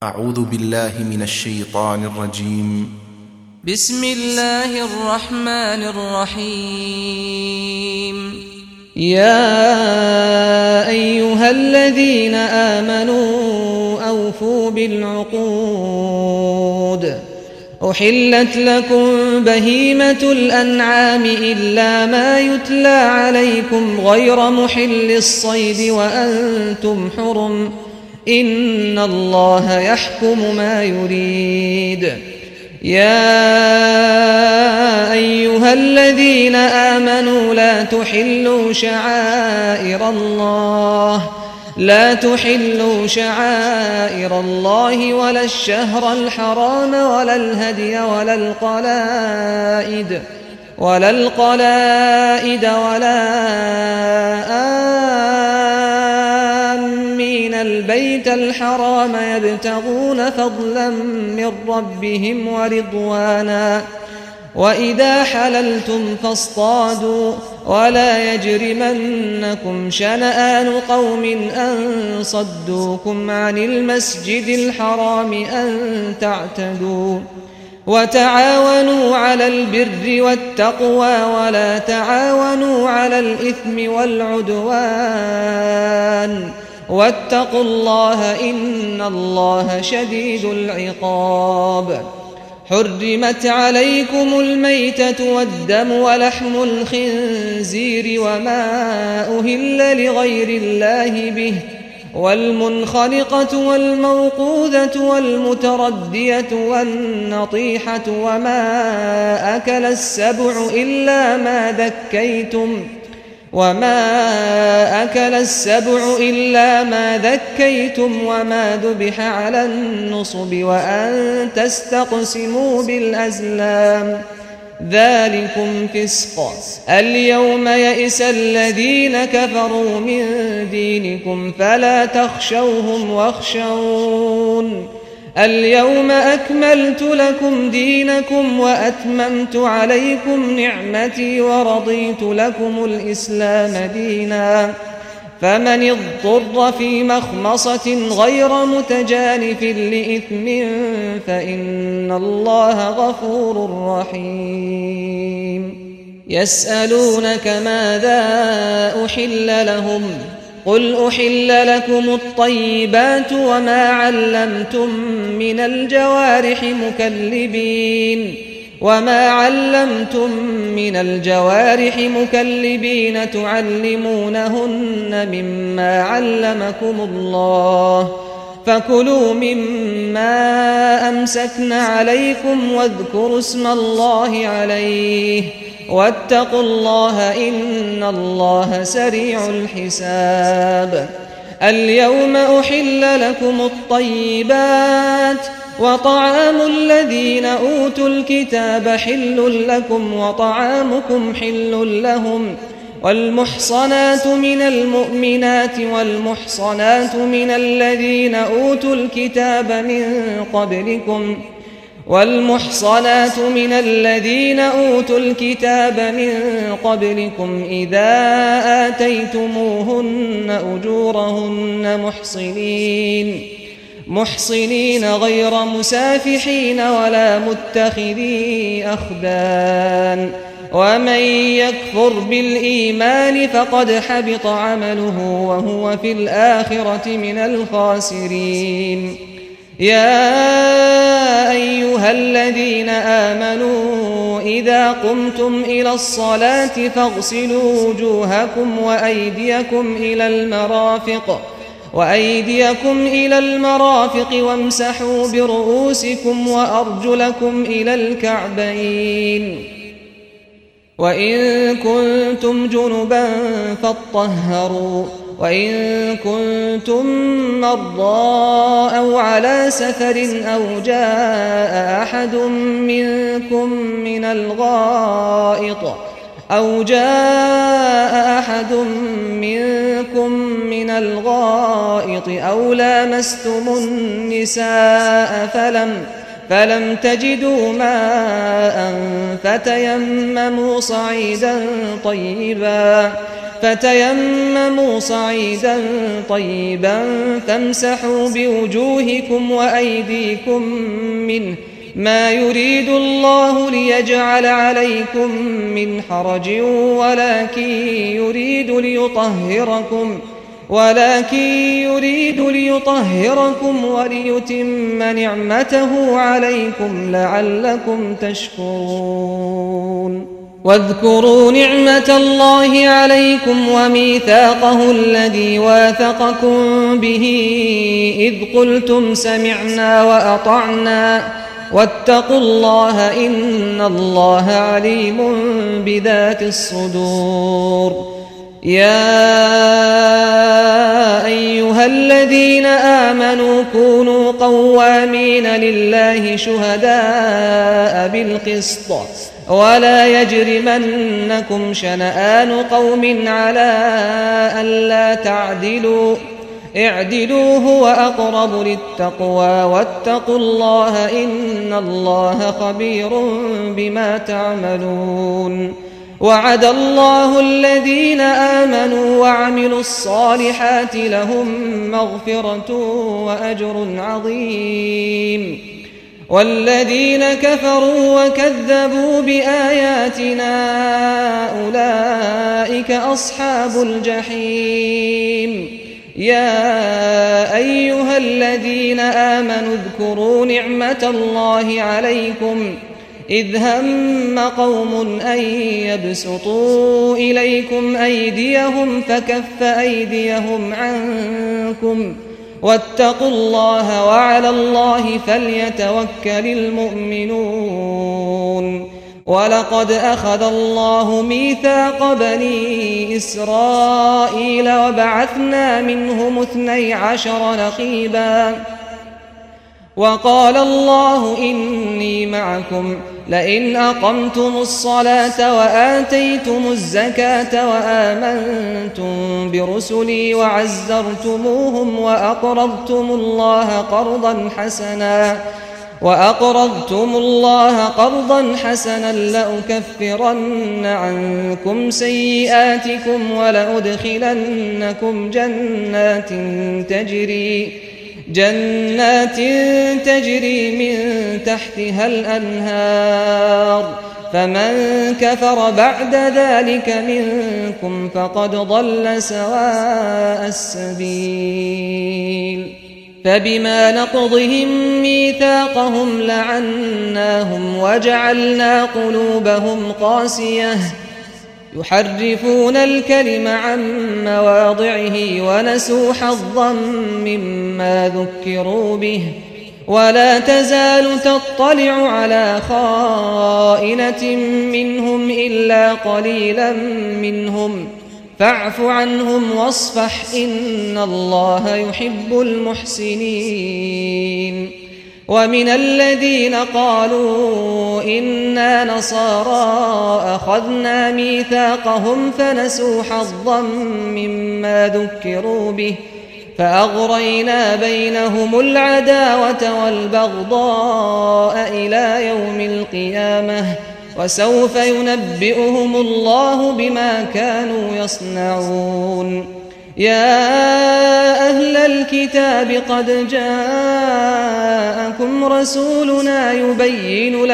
أعوذ بالله من الشيطان الرجيم. بسم الله الرحمن الرحيم. يا أيها الذين آمنوا أوفوا بالعقود. أحلت لكم بهيمة الأنعام إلا ما يتلى عليكم غير محل الصيد وأنتم حرم، إن الله يحكم ما يريد. يا أيها الذين آمنوا لا تحلوا شعائر الله ولا الشهر الحرام ولا الهدي ولا القلائد ولا آمين البيت الحرام يبتغون فضلا من ربهم ورضوانا، وإذا حللتم فاصطادوا، ولا يجرمنكم شنآن قوم أن صدوكم عن المسجد الحرام أن تعتدوا، وتعاونوا على البر والتقوى ولا تعاونوا على الإثم والعدوان، واتقوا الله إن الله شديد العقاب. حرمت عليكم الميتة والدم ولحم الخنزير وما أهل لغير الله به، والمنخنقة والموقوذة والمتردية والنطيحة وما أكل السبع إلا ما ذكيتم وما ذبح على النصب وأن تستقسموا بالأزلام، ذلكم فسق. اليوم يئس الذين كفروا من دينكم فلا تخشوهم واخشون. اليوم أكملت لكم دينكم وأتممت عليكم نعمتي ورضيت لكم الإسلام دينا، فمن اضطر في مخمصة غير متجانف لإثم فإن الله غفور رحيم. يسألونك ماذا أحل لهم؟ قل أحل لكم الطيبات وما علمتم من الجوارح مكلبين تعلمونهن مما علمكم الله، فكلوا مما أمسكن عليكم واذكروا اسم الله عليه، واتقوا الله إن الله سريع الحساب. اليوم أحل لكم الطيبات، وطعام الذين أوتوا الكتاب حل لكم وطعامكم حل لهم، والمحصنات من المؤمنات والمحصنات من الذين أوتوا الكتاب من قبلكم إذا آتيتموهن أجورهن محصنين غير مسافحين ولا متخذي أخدان، ومن يكفر بالإيمان فقد حبط عمله وهو في الآخرة من الخاسرين. يا أيها الذين آمنوا إذا قمتم إلى الصلاة فاغسلوا وجوهكم وأيديكم إلى المرافق وامسحوا برؤوسكم وأرجلكم إلى الكعبين، وإن كنتم جنبا فاطهروا، وإن كنتم مرضى أو على سفر أو جاء أحد منكم من الغائط أو لامستم النساء فلم تجدوا ماء فتيمموا صعيدا طيبا فتيمموا صعيدا طيبا فامسحوا بوجوهكم وأيديكم منه ما يريد الله ليجعل عليكم من حرج ولكن يريد ليطهركم وليتم نعمته عليكم لعلكم تشكرون واذكروا نعمة الله عليكم وميثاقه الذي واثقكم به إذ قلتم سمعنا وأطعنا واتقوا الله إن الله عليم بذات الصدور يا أيها الذين آمنوا كونوا قوامين لله شهداء بالقسط ولا يجرمنكم شنآن قوم على ألا تعدلوا اعدلوا هو أقرب للتقوى واتقوا الله إن الله خبير بما تعملون وعد الله الذين آمنوا وعملوا الصالحات لهم مغفرة وأجر عظيم والذين كفروا وكذبوا بآياتنا أولئك أصحاب الجحيم يا أيها الذين آمنوا اذكروا نعمة الله عليكم إذ هم قوم أن يبسطوا إليكم أيديهم فكف أيديهم عنكم واتقوا الله وعلى الله فليتوكل المؤمنون ولقد أخذ الله ميثاق بني إسرائيل وبعثنا منهم 12 نقيبا وقال الله إني معكم لئن أقمتم الصلاة وآتيتم الزكاة وآمنتم برسلي وعزرتموهم وأقرضتم الله قرضا حسنا لأكفرن عنكم سيئاتكم ولأدخلنكم جنات تجري من تحتها الأنهار فمن كفر بعد ذلك منكم فقد ضل سواء السبيل فبما نقضهم ميثاقهم لعناهم وجعلنا قلوبهم قاسية يحرفون الكلم عن مواضعه ونسوا حظا مما ذكروا به ولا تزال تطلع على خائنة منهم إلا قليلا منهم فاعف عنهم واصفح إن الله يحب المحسنين ومن الذين قالوا إنا نصارى أخذنا ميثاقهم فنسوا حظا مما ذكروا به فأغرينا بينهم العداوة والبغضاء إلى يوم القيامة وسوف ينبئهم الله بما كانوا يصنعون يا أهل الكتاب قد جاءكم رسولنا يبين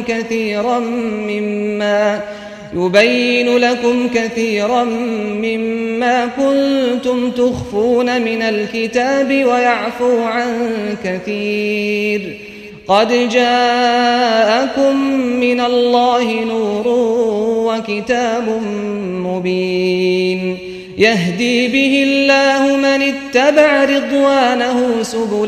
لكم كثيرا مما كنتم تخفون من الكتاب ويعفو عن كثير قد جاءكم من الله نور وكتاب مبين يهدي به الله من اتبع رضوانه سبل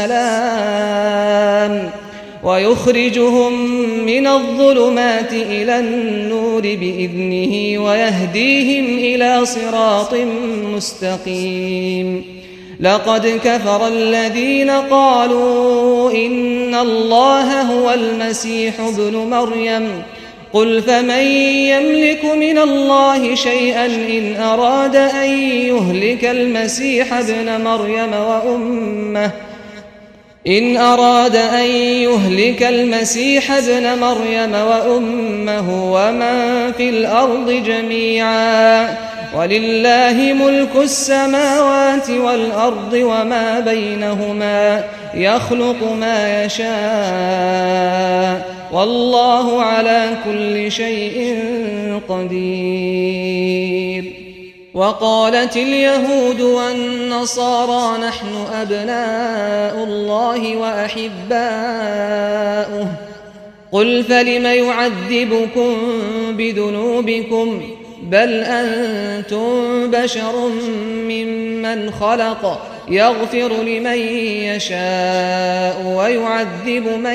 السلام ويخرجهم من الظلمات إلى النور بإذنه ويهديهم إلى صراط مستقيم لقد كفر الذين قالوا إن الله هو المسيح ابن مريم قل فمن يملك من الله شيئا إن أراد أن يهلك المسيح ابن مريم وأمه ومن في الأرض جميعا ولله ملك السماوات والأرض وما بينهما يخلق ما يشاء والله على كل شيء قدير. وقالت اليهود والنصارى نحن أبناء الله وأحباؤه قل فلم يعذبكم بذنوبكم بل أنتم بشر ممن خلق يغفر لمن يشاء ويعذب من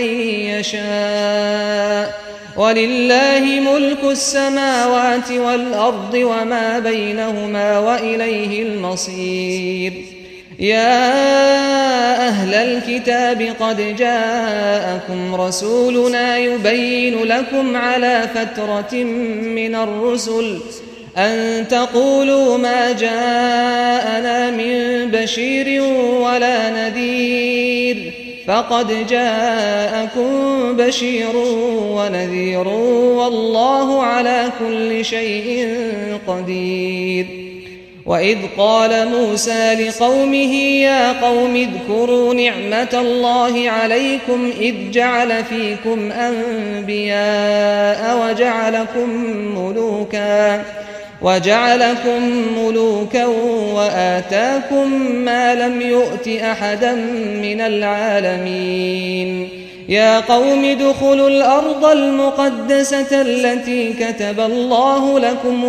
يشاء ولله ملك السماوات والأرض وما بينهما وإليه المصير. يا أهل الكتاب قد جاءكم رسولنا يبين لكم على فترة من الرسل أن تقولوا ما جاءنا من بشير ولا نذير فقد جاءكم بشير ونذير والله على كل شيء قدير. وإذ قال موسى لقومه يا قوم اذكروا نعمة الله عليكم إذ جعل فيكم أنبياء وجعلكم ملوكا وآتاكم ما لم يؤت أحدا من العالمين. يا قوم ادخلوا الأرض المقدسة التي كتب الله لكم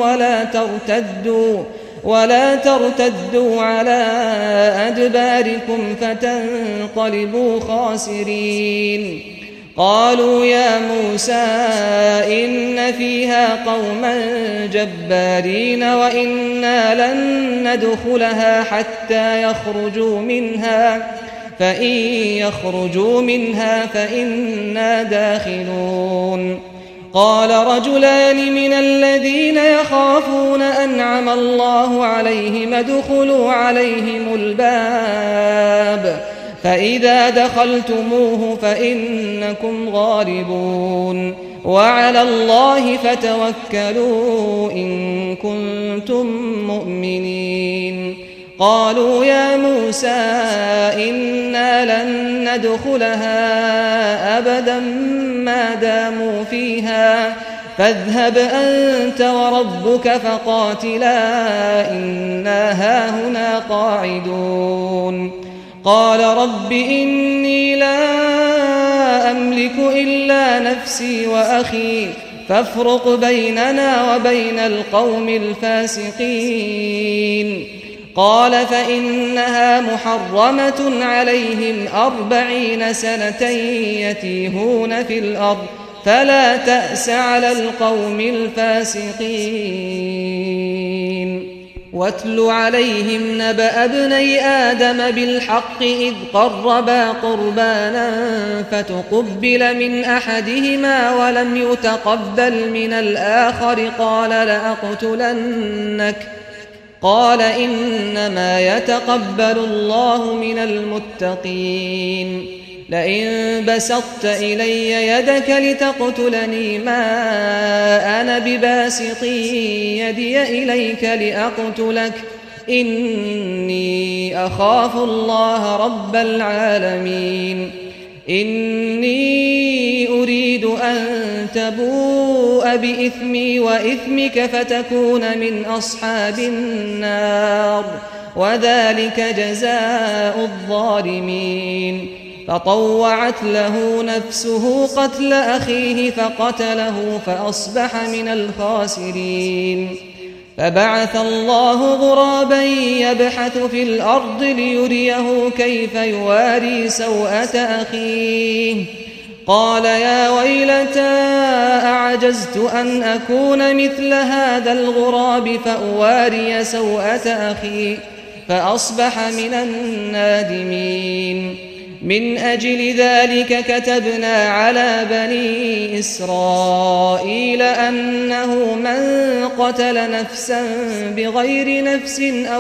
ولا ترتدوا على أدباركم فتنقلبوا خاسرين. قالوا يا موسى إن فيها قوما جبارين وإنا لن ندخلها حتى يخرجوا منها فإن يخرجوا منها فإنا داخلون. قال رجلان من الذين يخافون أنعم الله عليهم ادخلوا عليهم الباب فإذا دخلتموه فإنكم غالبون وعلى الله فتوكلوا إن كنتم مؤمنين. قالوا يا موسى إنا لن ندخلها أبدا ما داموا فيها فاذهب أنت وربك فقاتلا إنا هاهنا قاعدون. قال رب إني لا أملك إلا نفسي وأخي فافرق بيننا وبين القوم الفاسقين. قال فإنها محرمة عليهم 40 سنة يتيهون في الأرض فلا تأس على القوم الفاسقين. واتل عليهم نبأ ابني آدم بالحق إذ قربا قربانا فتقبل من أحدهما ولم يتقبل من الآخر قال لأقتلنك قال إنما يتقبل الله من المتقين. لئن بسطت إلي يدك لتقتلني ما أنا بباسط يدي إليك لأقتلك إني أخاف الله رب العالمين. إني أريد أن تبوء بإثمي وإثمك فتكون من أصحاب النار وذلك جزاء الظالمين. فطوعت له نفسه قتل أخيه فقتله فأصبح من الخاسرين. فبعث الله غرابا يبحث في الأرض ليريه كيف يواري سوءة أخيه قال يا ويلتى أعجزت أن أكون مثل هذا الغراب فأواري سوءة أخي فأصبح من النادمين. من أجل ذلك كتبنا على بني إسرائيل أنه من قتل نفسا بغير نفس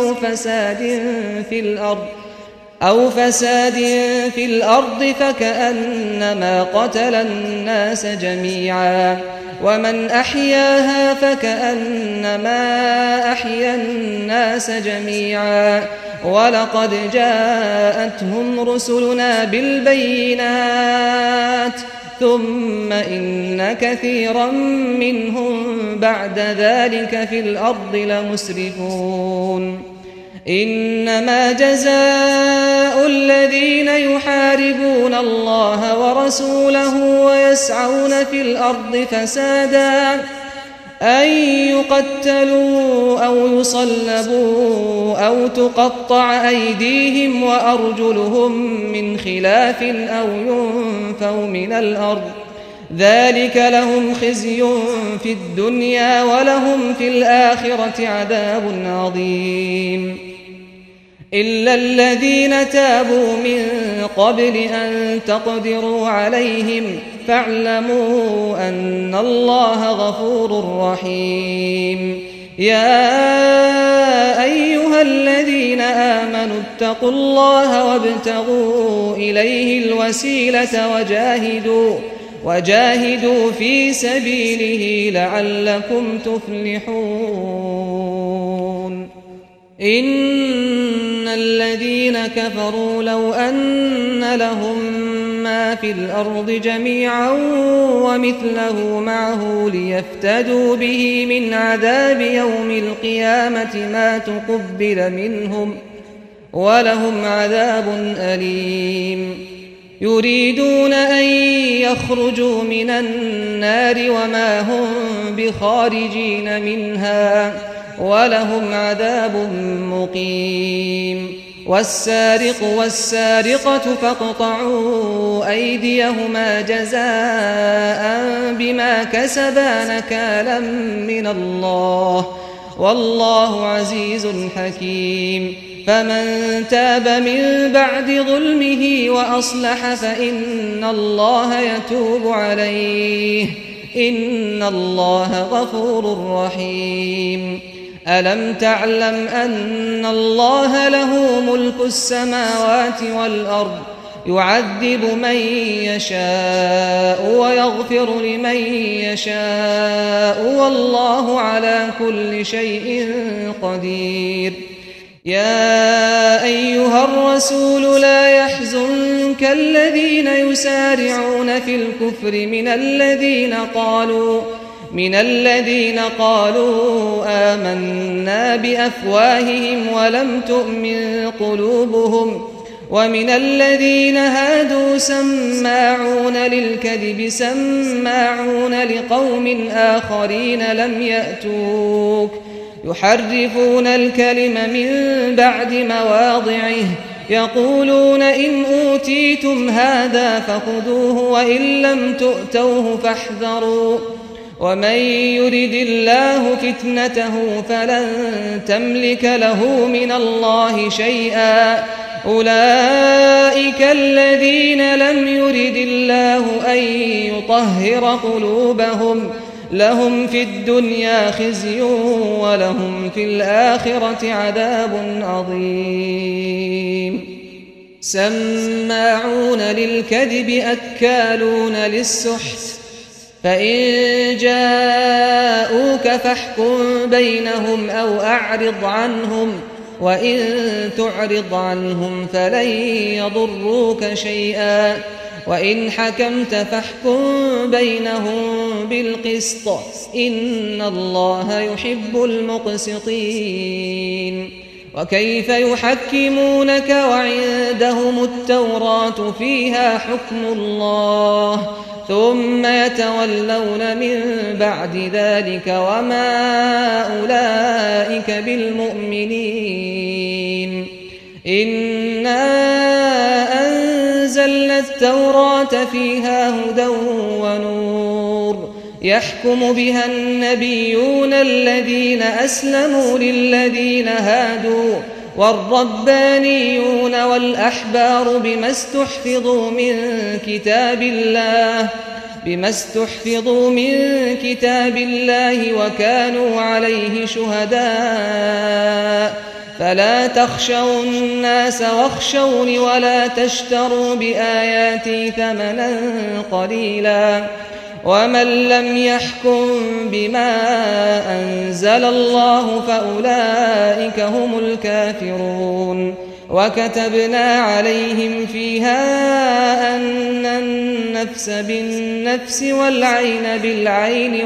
أو فساد في الأرض فكأنما قتل الناس جميعا ومن أحياها فكأنما أحيا الناس جميعا ولقد جاءتهم رسلنا بالبينات ثم إن كثيرا منهم بعد ذلك في الأرض لمسرفون إنما جزاء الذين يحاربون الله ورسوله ويسعون في الأرض فسادا أن يقتلوا أو يصلبوا أو تقطع أيديهم وأرجلهم من خلاف أو ينفوا من الأرض ذلك لهم خزي في الدنيا ولهم في الآخرة عذاب عظيم إلا الذين تابوا من قبل أن تقدروا عليهم فاعلموا أن الله غفور رحيم يا أيها الذين آمنوا اتقوا الله وابتغوا إليه الوسيلة وجاهدوا في سبيله لعلكم تفلحون إن الذين كفروا لو أن لهم ما في الأرض جميعا ومثله معه ليفتدوا به من عذاب يوم القيامة ما تقبل منهم ولهم عذاب أليم يريدون أن يخرجوا من النار وما هم بخارجين منها ولهم عذاب مقيم والسارق والسارقة فاقطعوا أيديهما جزاء بما كسبا نكالا من الله والله عزيز حكيم فمن تاب من بعد ظلمه وأصلح فإن الله يتوب عليه إن الله غفور رحيم ألم تعلم أن الله له ملك السماوات والأرض يعذب من يشاء ويغفر لمن يشاء والله على كل شيء قدير يا أيها الرسول لا يحزنك الذين يسارعون في الكفر من الذين قالوا آمنا بأفواههم ولم تؤمن قلوبهم ومن الذين هادوا سماعون للكذب سماعون لقوم آخرين لم يأتوك يحرفون الكلم من بعد مواضعه يقولون إن أوتيتم هذا فخذوه وإن لم تؤتوه فاحذروا ومن يرد الله فتنته فلن تملك له من الله شيئا أولئك الذين لم يرد الله أن يطهر قلوبهم لهم في الدنيا خزي ولهم في الآخرة عذاب عظيم سماعون للكذب أكالون للسحت فإن جاءوك فاحكم بينهم أو أعرض عنهم وإن تعرض عنهم فلن يضروك شيئا وإن حكمت فاحكم بينهم بالقسط إن الله يحب المقسطين وكيف يحكمونك وعندهم التوراة فيها حكم الله ثم يتولون من بعد ذلك وما أولئك بالمؤمنين إنا أنزلنا التوراة فيها هدى ونور يحكم بها النبيون الذين أسلموا للذين هادوا والربانيون والأحبار بما استحفظوا من كتاب الله وكانوا عليه شهداء فلا تخشوا الناس واخشوني ولا تشتروا بآياتي ثمنا قليلا ومن لم يحكم بما أنزل الله فأولئك هم الكافرون وكتبنا عليهم فيها أن النفس بالنفس والعين بالعين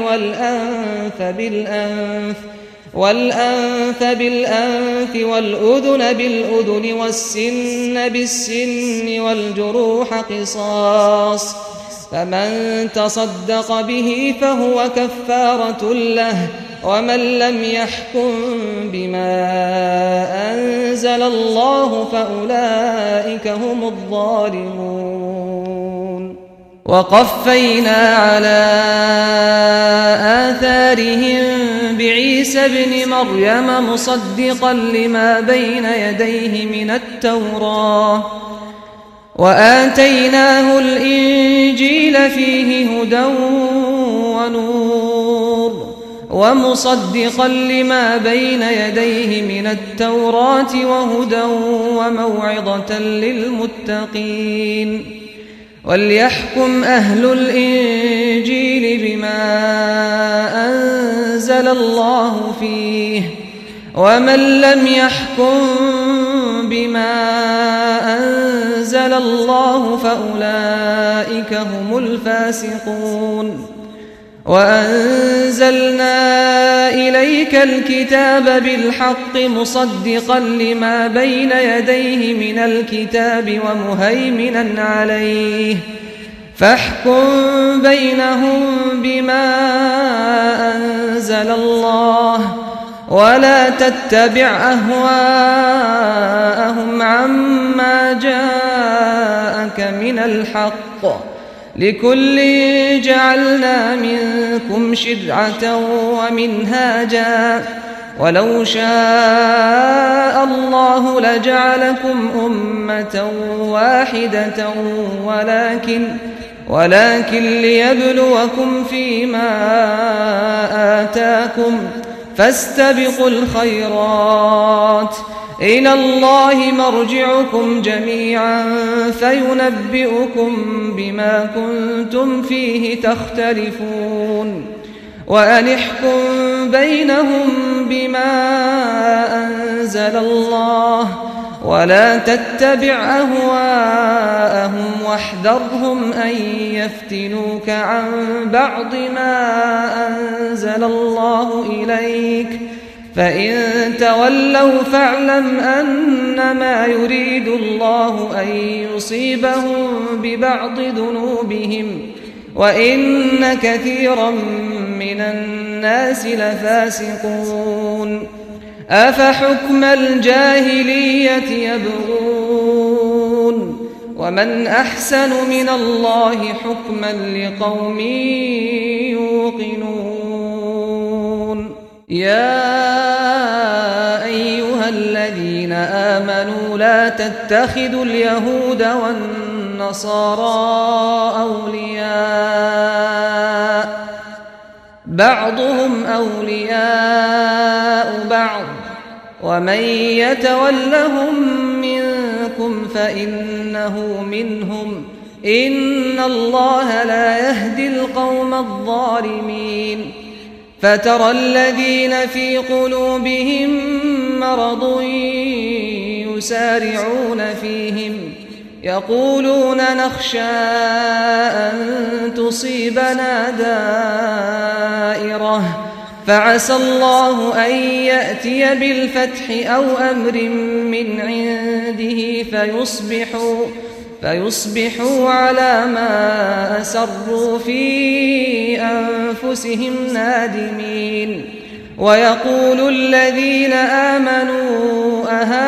والأنف بالأنف والأذن بالأذن والسن بالسن والجروح قصاص فمن تصدق به فهو كفارة له ومن لم يحكم بما أنزل الله فأولئك هم الظالمون وقفينا على آثارهم بعيسى ابن مريم مصدقا لما بين يديه من التوراة وآتيناه الإنجيل فيه هدى ونور ومصدقا لما بين يديه من التوراة وهدى وموعظة للمتقين وليحكم أهل الإنجيل بما أنزل الله فيه ومن لم يحكم بما أنزل الله فأولئك هم الفاسقون وأنزلنا إليك الكتاب بالحق مصدقا لما بين يديه من الكتاب ومهيمنا عليه فاحكم بينهم بما أنزل الله ولا تتبع أهواءهم عما جاءك من الحق لكل جعلنا منكم شرعة ومنهاجا ولو شاء الله لجعلكم أمة واحدة ولكن ليبلوكم فيما آتاكم فاستبقوا الخيرات إلى الله مرجعكم جميعا فينبئكم بما كنتم فيه تختلفون وأن احكم بينهم بما أنزل الله ولا تتبع أهواءهم واحذرهم أن يفتنوك عن بعض ما أنزل الله إليك فإن تولوا فاعلم أنما يريد الله أن يصيبهم ببعض ذنوبهم وإن كثيرا من الناس لفاسقون أفحكم الجاهلية يبغون ومن أحسن من الله حكما لقوم يوقنون يا أيها الذين آمنوا لا تتخذوا اليهود والنصارى أولياء بعضهم أولياء بعض ومن يتولهم منكم فإنه منهم إن الله لا يهدي القوم الظالمين فترى الذين في قلوبهم مرض يسارعون فيهم يقولون نخشى أن تصيبنا دائرة فعسى الله أن يأتي بالفتح أو أمر من عنده فيصبحوا على ما أسروا في أنفسهم نادمين ويقول الذين آمنوا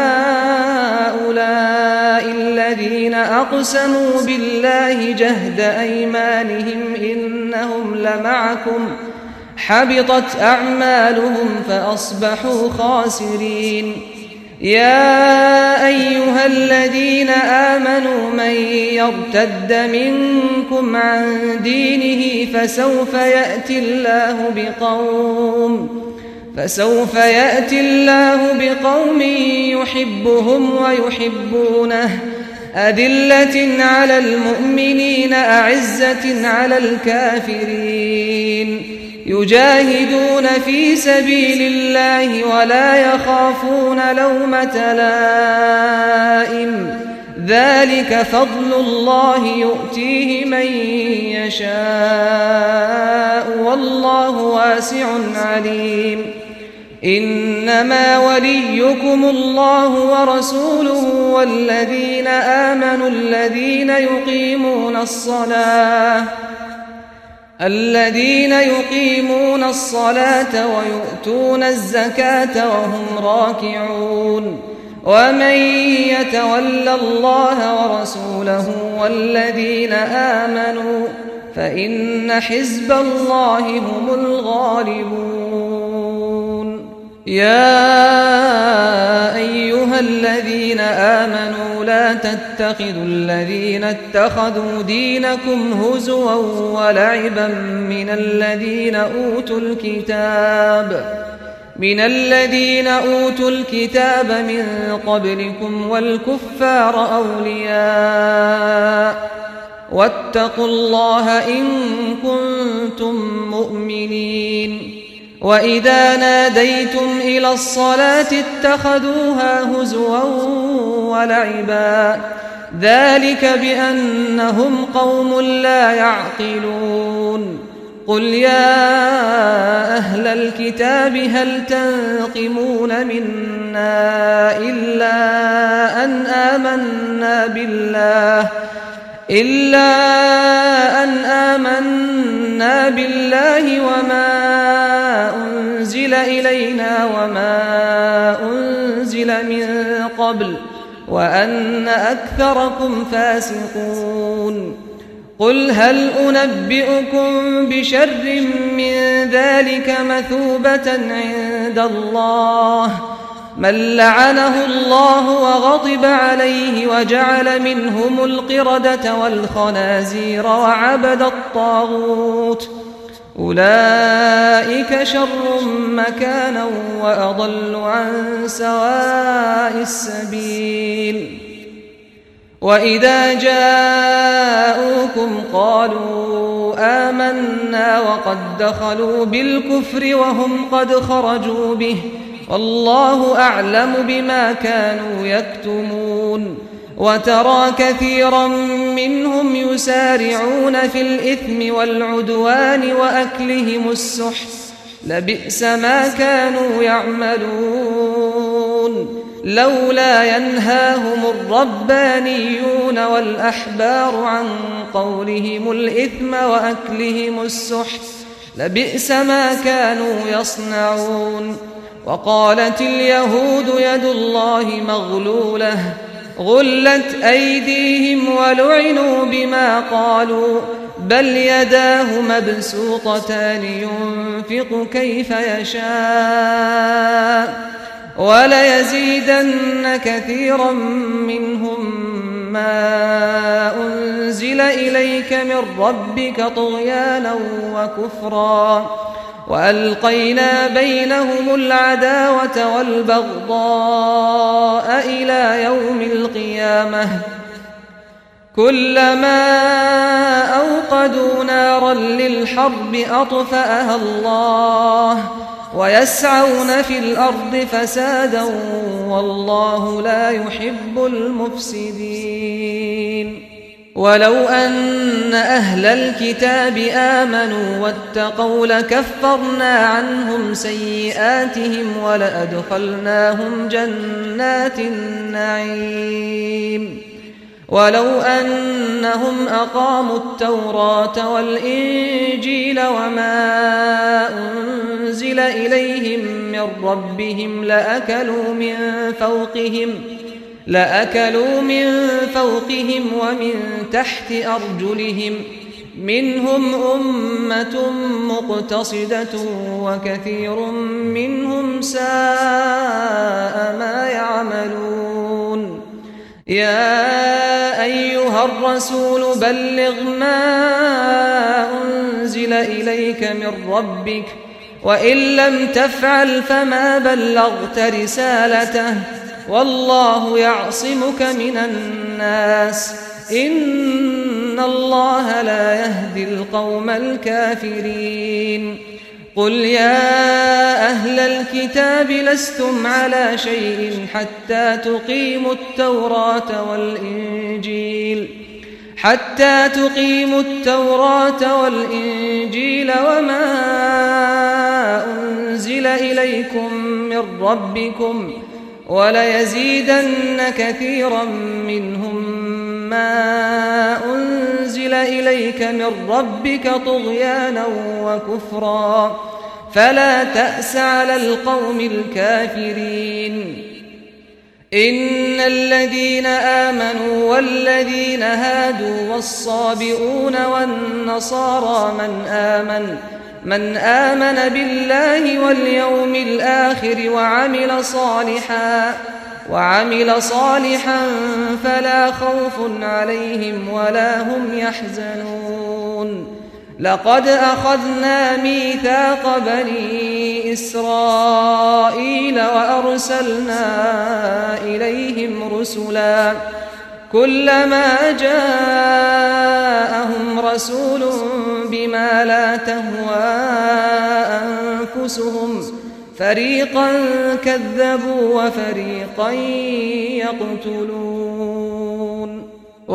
أهؤلاء الذين أقسموا بالله جهد أيمانهم إنهم لمعكم حبطت أعمالهم فأصبحوا خاسرين يا أيها الذين آمنوا من يرتد منكم عن دينه فسوف يأتي الله بقوم يحبهم ويحبونه أذلة على المؤمنين أعزة على الكافرين يجاهدون في سبيل الله ولا يخافون لومة لائم ذلك فضل الله يؤتيه من يشاء والله واسع عليم إنما وليكم الله ورسوله والذين آمنوا الذين يقيمون الصلاة ويؤتون الزكاة وهم راكعون ومن يتول الله ورسوله والذين آمنوا فإن حزب الله هم الغالبون يا أيها الذين آمنوا لا تتخذوا الذين اتخذوا دينكم هزوا ولعبا من الذين أوتوا الكتاب من قبلكم والكفار أولياء واتقوا الله إن كنتم مؤمنين وإذا ناديتم إلى الصلاة اتخذوها هزوا ولعبا ذلك بأنهم قوم لا يعقلون قل يا أهل الكتاب هل تنقمون منا إلا أن آمنا بالله وما أنزل إلينا وما أنزل من قبل وأن أكثركم فاسقون قل هل أنبئكم بشر من ذلك مثوبة عند الله من لعنه الله وغضب عليه وجعل منهم القردة والخنازير وعبد الطاغوت أولئك شر مكانا وأضل عن سواء السبيل وإذا جاءوكم قالوا آمنا وقد دخلوا بالكفر وهم قد خرجوا به والله أعلم بما كانوا يكتمون وترى كثيرا منهم يسارعون في الإثم والعدوان وأكلهم السحت لبئس ما كانوا يعملون لولا ينهاهم الربانيون والأحبار عن قولهم الإثم وأكلهم السحت لبئس ما كانوا يصنعون وقالت اليهود يد الله مغلولة غلت أيديهم ولعنوا بما قالوا بل يداه مبسوطتان ينفق كيف يشاء وليزيدن كثيرا منهم ما أنزل إليك من ربك طغيانا وكفرا وألقينا بينهم العداوة والبغضاء إلى يوم القيامة كلما أوقدوا نارا للحرب أطفأها الله ويسعون في الأرض فسادا والله لا يحب المفسدين ولو أن أهل الكتاب آمنوا واتقوا لكفرنا عنهم سيئاتهم ولأدخلناهم جنات النعيم ولو أنهم أقاموا التوراة والإنجيل وما أنزل إليهم من ربهم لأكلوا من فوقهم ومن تحت أرجلهم منهم أمة مقتصدة وكثير منهم ساء ما يعملون يا أيها الرسول بلغ ما أنزل إليك من ربك وإن لم تفعل فما بلغت رسالته والله يعصمك من الناس إن الله لا يهدي القوم الكافرين قل يا أهل الكتاب لستم على شيء حتى تقيموا التوراة والإنجيل وما أنزل إليكم من ربكم وليزيدن كثيرا منهم ما أنزل إليك من ربك طغيانا وكفرا فلا تأس على القوم الكافرين إن الذين آمنوا والذين هادوا والصابئون والنصارى من آمن بالله واليوم الآخر وعمل صالحا فلا خوف عليهم ولا هم يحزنون لقد أخذنا ميثاق بني إسرائيل وأرسلنا إليهم رسلا كلما جاءهم رسول بما لا تهوى أنفسهم فريقا كذبوا وفريقا يقتلون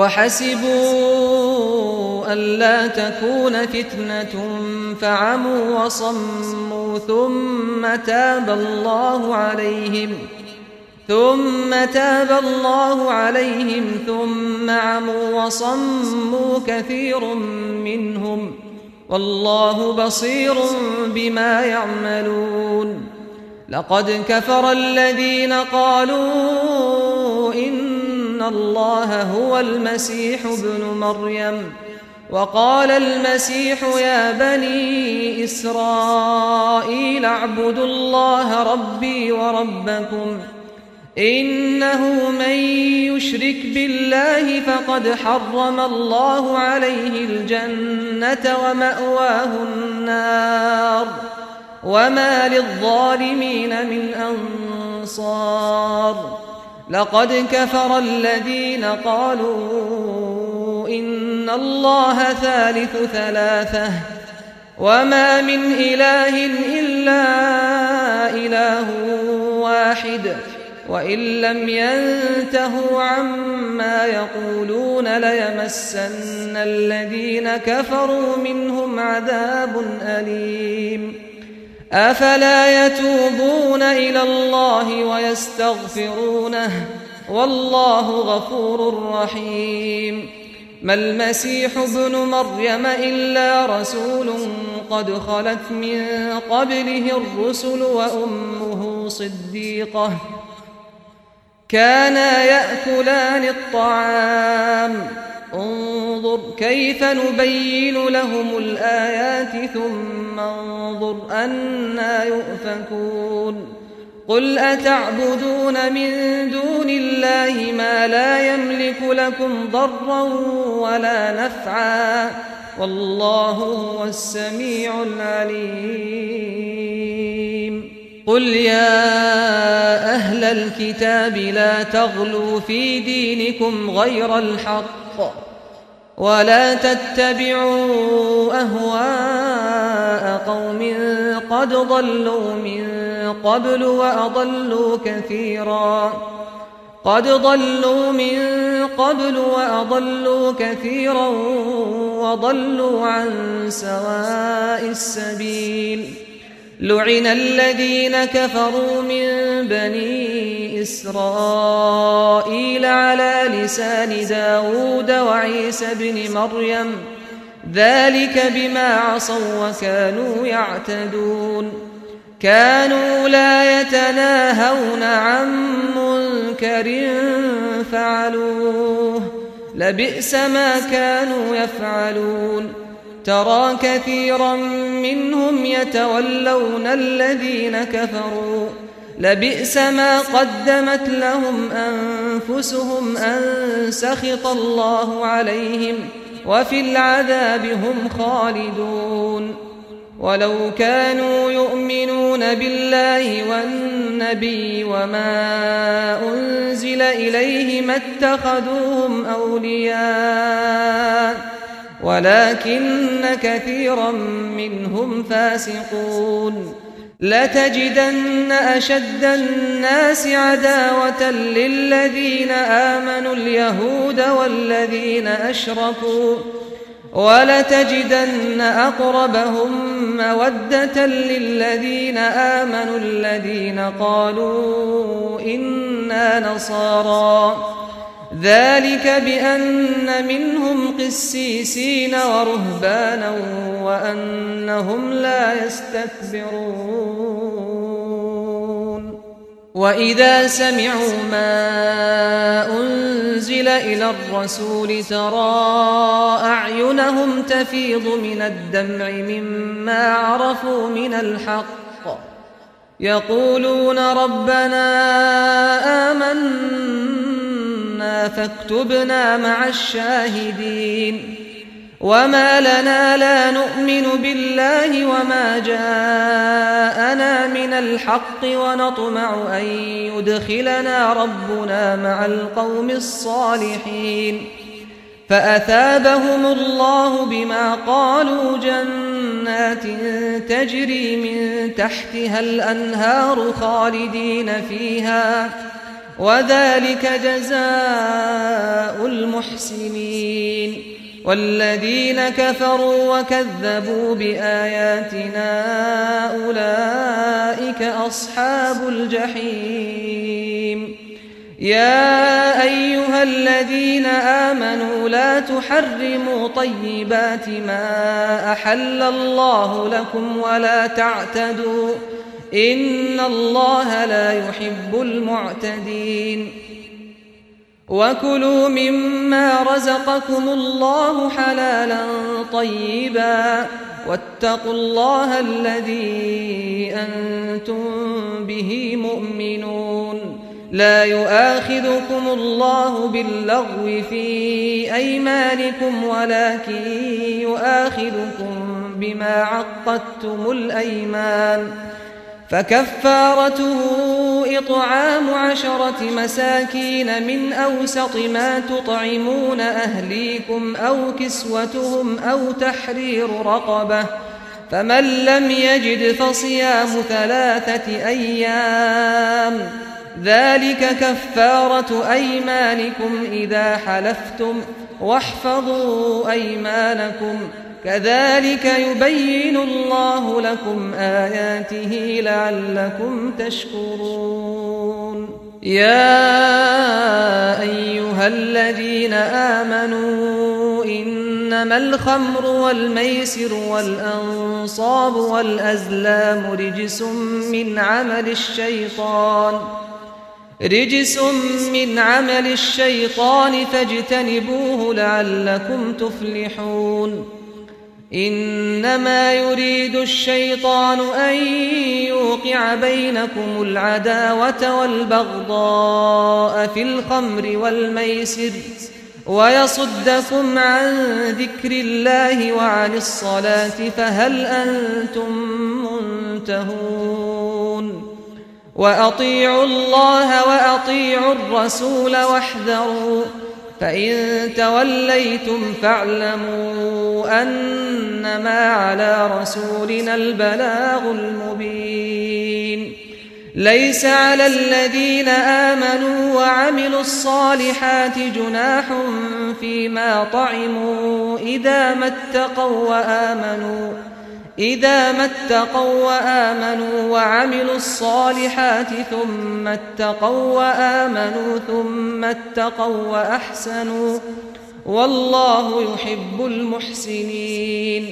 وحسبوا ألا تكون فتنة فعموا وصموا ثم تاب الله عليهم ثم عموا وصموا كثير منهم والله بصير بما يعملون لقد كفر الذين قالوا إن الله هو المسيح ابن مريم وقال المسيح يا بني إسرائيل اعبدوا الله ربي وربكم إنه من يشرك بالله فقد حرم الله عليه الجنة ومأواه النار وما للظالمين من أنصار لقد كفر الذين قالوا إن الله ثالث ثلاثة وما من إله إلا إله واحد وإن لم ينتهوا عما يقولون ليمسن الذين كفروا منهم عذاب أليم أفلا يتوبون إلى الله ويستغفرونه والله غفور رحيم ما المسيح ابن مريم إلا رسول قد خلت من قبله الرسل وأمه صديقة كانا يأكلان الطعام انظر كيف نبين لهم الآيات ثم انظر أنا يؤفكون قل أتعبدون من دون الله ما لا يملك لكم ضرا ولا نفعا والله هو السميع العليم قل يا أهل الكتاب لا تغلوا في دينكم غير الحق ولا تتبعوا أهواء قوم قد ضلوا من قبل وأضلوا كثيرا وضلوا عن سواء السبيل لعن الذين كفروا من بني إسرائيل على لسان داود وعيسى بن مريم ذلك بما عصوا وكانوا يعتدون كانوا لا يتناهون عن منكر فعلوه لبئس ما كانوا يفعلون ترى كثيرا منهم يتولون الذين كفروا لبئس ما قدمت لهم أنفسهم أن سخط الله عليهم وفي العذاب هم خالدون ولو كانوا يؤمنون بالله والنبي وما أنزل إليه ما اتخذوهم أولياء ولكن كثيرا منهم فاسقون لتجدن أشد الناس عداوة للذين آمنوا اليهود والذين أشركوا ولتجدن أقربهم مودة للذين آمنوا الذين قالوا إنا نصارى ذلك بأن منهم قسيسين ورهبانا وأنهم لا يستكبرون وإذا سمعوا ما أنزل إلى الرسول ترى أعينهم تفيض من الدمع مما عرفوا من الحق يقولون ربنا آمنا فاكتبنا مع الشاهدين وما لنا لا نؤمن بالله وما جاءنا من الحق ونطمع أن يدخلنا ربنا مع القوم الصالحين فأثابهم الله بما قالوا جنات تجري من تحتها الأنهار خالدين فيها وذلك جزاء المحسنين والذين كفروا وكذبوا بآياتنا أولئك أصحاب الجحيم يا أيها الذين آمنوا لا تحرموا طيبات ما أحل الله لكم ولا تعتدوا إن الله لا يحب المعتدين وكلوا مما رزقكم الله حلالا طيبا واتقوا الله الذي أنتم به مؤمنون لا يؤاخذكم الله باللغو في أيمانكم ولكن يؤاخذكم بما عقدتم الأيمان فكفارته إطعام 10 مساكين من أوسط ما تطعمون أهليكم أو كسوتهم أو تحرير رقبة فمن لم يجد فصيام 3 أيام ذلك كفارة أيمانكم إذا حلفتم واحفظوا أيمانكم كذلك يبين الله لكم آياته لعلكم تشكرون يا أيها الذين آمنوا إنما الخمر والميسر والأنصاب والأزلام رجس من عمل الشيطان فاجتنبوه لعلكم تفلحون إنما يريد الشيطان أن يوقع بينكم العداوة والبغضاء في الخمر والميسر ويصدكم عن ذكر الله وعن الصلاة فهل أنتم منتهون وأطيعوا الله وأطيعوا الرسول واحذروا فإن توليتم فاعلموا أنما على رسولنا البلاغ المبين ليس على الذين آمنوا وعملوا الصالحات جناح فيما طعموا إذا ما اتقوا وآمنوا وعملوا الصالحات ثم اتقوا وآمنوا ثم اتقوا وأحسنوا والله يحب المحسنين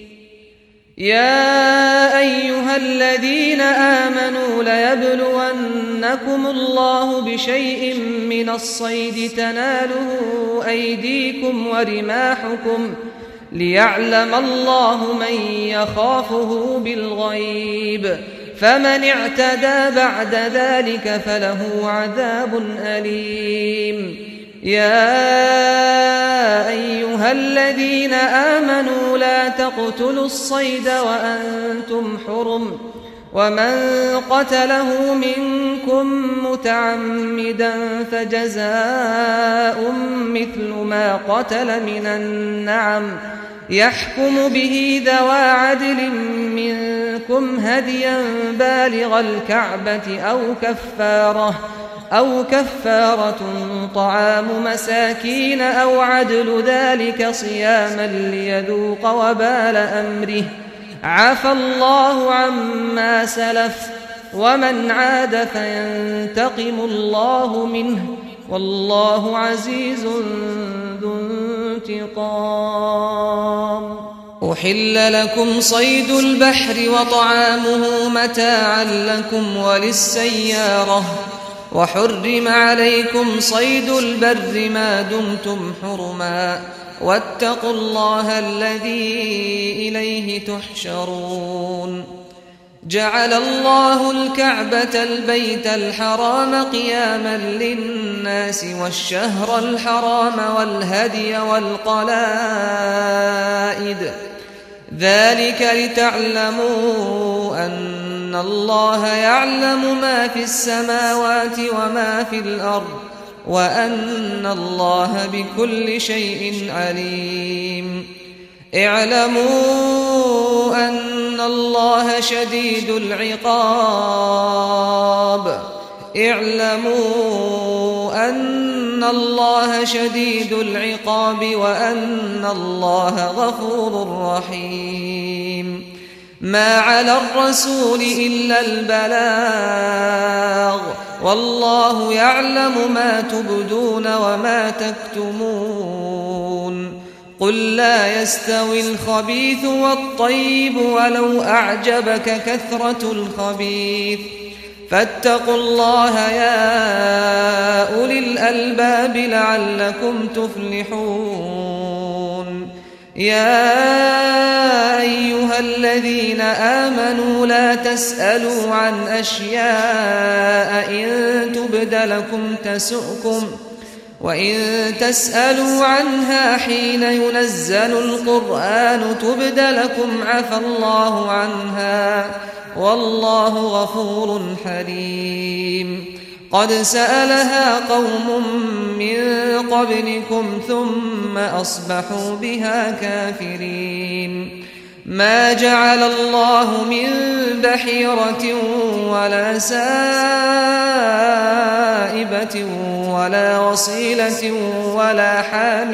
يا أيها الذين آمنوا ليبلونكم الله بشيء من الصيد تناله أيديكم ورماحكم ليعلم الله من يخافه بالغيب فمن اعتدى بعد ذلك فله عذاب أليم يا أيها الذين آمنوا لا تقتلوا الصيد وأنتم حرم ومن قتله منكم متعمدا فجزاء مثل ما قتل من النعم يحكم به ذوى عدل منكم هديا بالغ الكعبة أو كفارة طعام مساكين أو عدل ذلك صياما ليذوق وبال أمره عفى الله عما سلف ومن عاد فينتقم الله منه والله عزيز ذو انتقام. أحل لكم صيد البحر وطعامه متاعا لكم وللسيارة وحرم عليكم صيد البر ما دمتم حرما واتقوا الله الذي إليه تحشرون. جعل الله الكعبة البيت الحرام قياما للناس والشهر الحرام والهدي والقلائد ذلك لتعلموا أن الله يعلم ما في السماوات وما في الأرض وأن الله بكل شيء عليم. اعلموا أن الله شديد العقاب وأن الله غفور رحيم. ما على الرسول إلا البلاغ والله يعلم ما تبدون وما تكتمون. قل لا يستوي الخبيث والطيب ولو أعجبك كثرة الخبيث فاتقوا الله يا أولي الألباب لعلكم تفلحون. يا أيها الذين آمنوا لا تسألوا عن أشياء إن تبد لكم تسؤكم وإن تسألوا عنها حين ينزل القرآن تبد لكم عفى الله عنها والله غفور حليم. قد سألها قوم من قبلكم ثم أصبحوا بها كافرين. ما جعل الله من بحيرة ولا سائبة ولا وصيلة ولا حام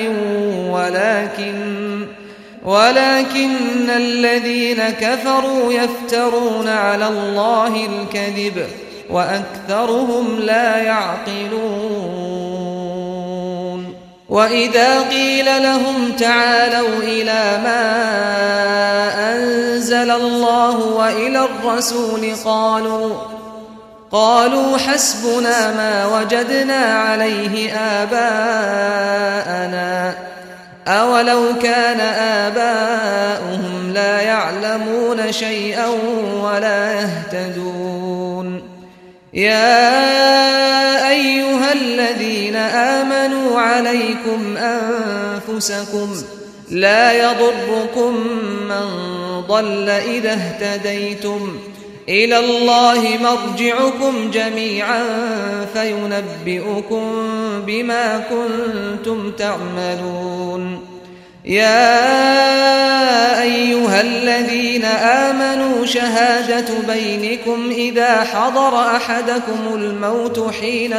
ولكن الذين كفروا يفترون على الله الكذب وأكثرهم لا يعقلون. وإذا قيل لهم تعالوا إلى ما أنزل الله وإلى الرسول قالوا حسبنا ما وجدنا عليه آباءنا أولو كان آباؤهم لا يعلمون شيئا ولا يهتدون. يا أيها الذين آمنوا عليكم أنفسكم لا يضركم من ضل إذا اهتديتم إلى الله مرجعكم جميعا فينبئكم بما كنتم تعملون. يا أيها الذين آمنوا شهادة بينكم إذا حضر أحدكم الموت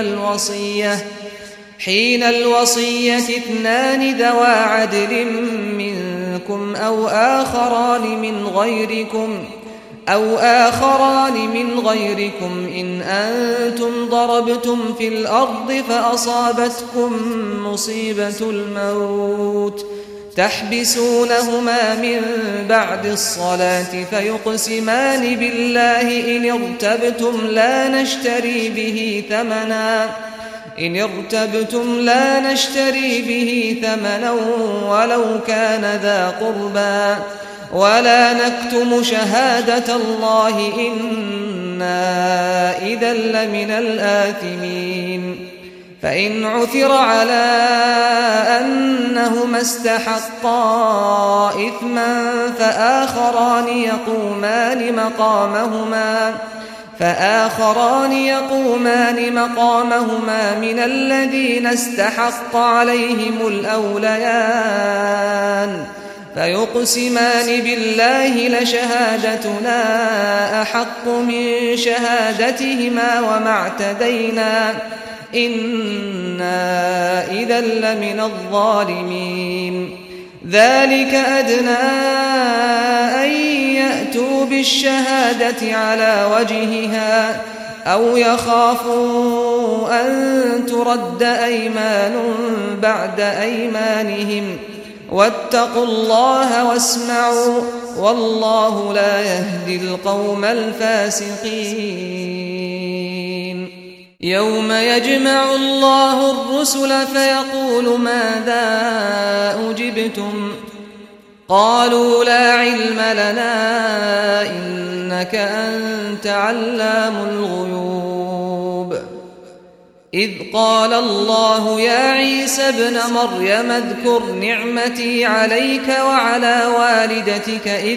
حين الوصية اثنان ذوى عدل منكم أو آخران من غيركم إن أنتم ضربتم في الأرض فأصابتكم مصيبة الموت تحبسونهما من بعد الصلاة فيقسمان بالله إن ارتبتم لا نشتري به ثمنا ولو كان ذا قربى ولا نكتم شهادة الله إنا إذا لمن الآثمين. فإن عثر على أنهما استحقا إثما فآخران يقومان مقامهما من الذين استحق عليهم الأوليان فيقسمان بالله لشهادتنا أحق من شهادتهما وما اعتدينا إنا إذا لمن الظالمين ذلك أدنى أن يأتوا بالشهادة على وجهها أو يخافوا أن ترد أيمان بعد أيمانهم واتقوا الله واسمعوا والله لا يهدي القوم الفاسقين يوم يجمع الله الرسل فيقول ماذا أجبتم قالوا لا علم لنا إنك أنت علام الغيوب إذ قال الله يا عيسى ابن مريم اذكر نعمتي عليك وعلى والدتك إذ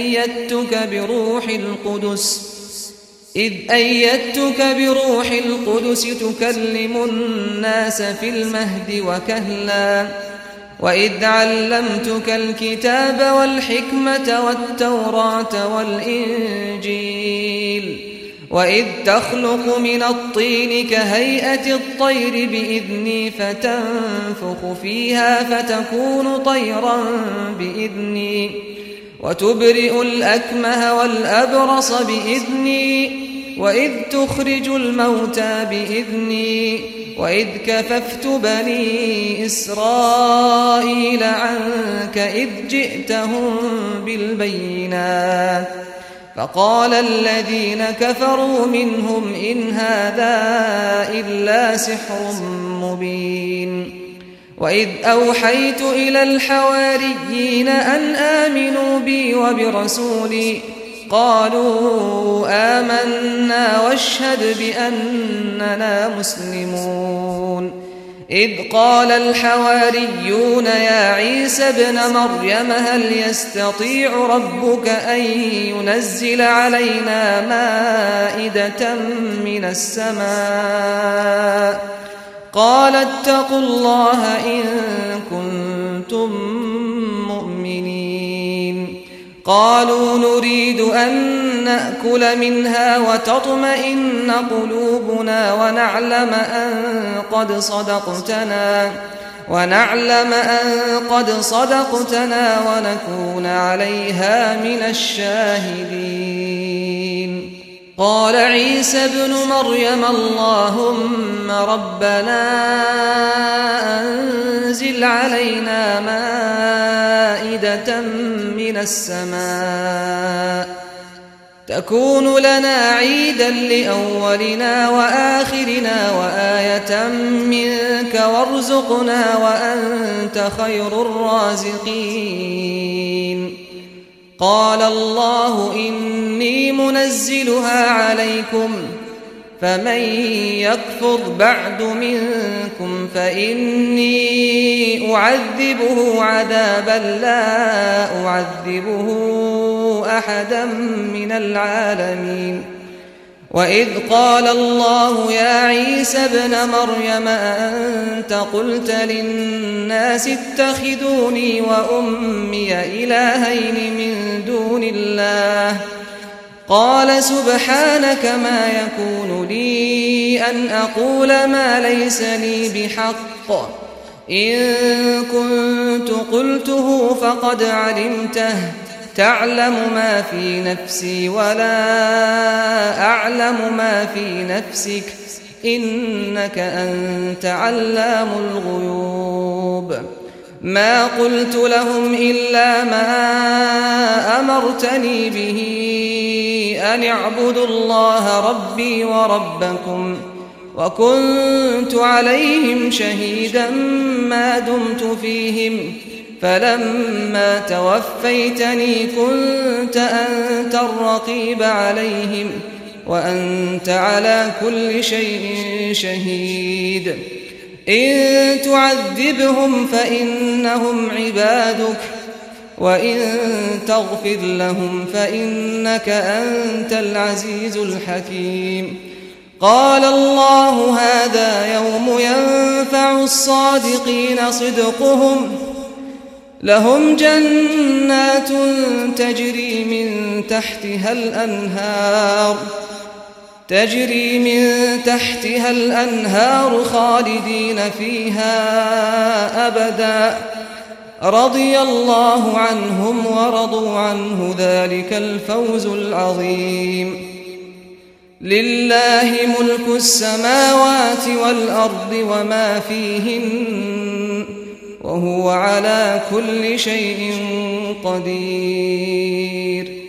أيدتك بروح القدس تكلم الناس في المهد وكهلا وإذ علمتك الكتاب والحكمة والتوراة والإنجيل وإذ تخلق من الطين كهيئة الطير بإذني فتنفخ فيها فتكون طيرا بإذني وتبرئ الأكمه والأبرص بإذني وإذ تخرج الموتى بإذني وإذ كففت بني إسرائيل عنك إذ جئتهم بالبينات فقال الذين كفروا منهم إن هذا إلا سحر مبين وإذ أوحيت إلى الحواريين أن آمنوا بي وبرسولي قالوا آمنا واشهد بأننا مسلمون إذ قال الحواريون يا عيسى ابن مريم هل يستطيع ربك أن ينزل علينا مائدة من السماء قال اتقوا الله إن كنتم مؤمنين قالوا نريد أن نأكل منها وتطمئن قلوبنا ونعلم أن قد صدقتنا ونكون عليها من الشاهدين قال عيسى ابن مريم اللهم ربنا أنزل علينا مائدة من السماء تكون لنا عيدا لأولنا وآخرنا وآية منك وارزقنا وأنت خير الرازقين قال الله إني منزلها عليكم فمن يكفر بعد منكم فإني أعذبه عذابا لا أعذبه أحدا من العالمين وإذ قال الله يا عيسى ابن مريم أأنت قلت للناس اتخذوني وأمي إلهين من دون الله قال سبحانك ما يكون لي أن أقول ما ليس لي بحق إن كنت قلته فقد علمته تعلم ما في نفسي ولا أعلم ما في نفسك إنك أنت علام الغيوب ما قلت لهم إلا ما أمرتني به أن اعبدوا الله ربي وربكم وكنت عليهم شهيدا ما دمت فيهم فلما توفيتني كنت أنت الرقيب عليهم وأنت على كل شيء شهيد إن تعذبهم فإنهم عبادك وإن تغفر لهم فإنك أنت العزيز الحكيم. قال الله هذا يوم ينفع الصادقين صدقهم لهم جنات تجري من تحتها الأنهار خالدين فيها أبدا رضي الله عنهم ورضوا عنه ذلك الفوز العظيم. لله ملك السماوات والأرض وما فيهن وهو على كل شيء قدير.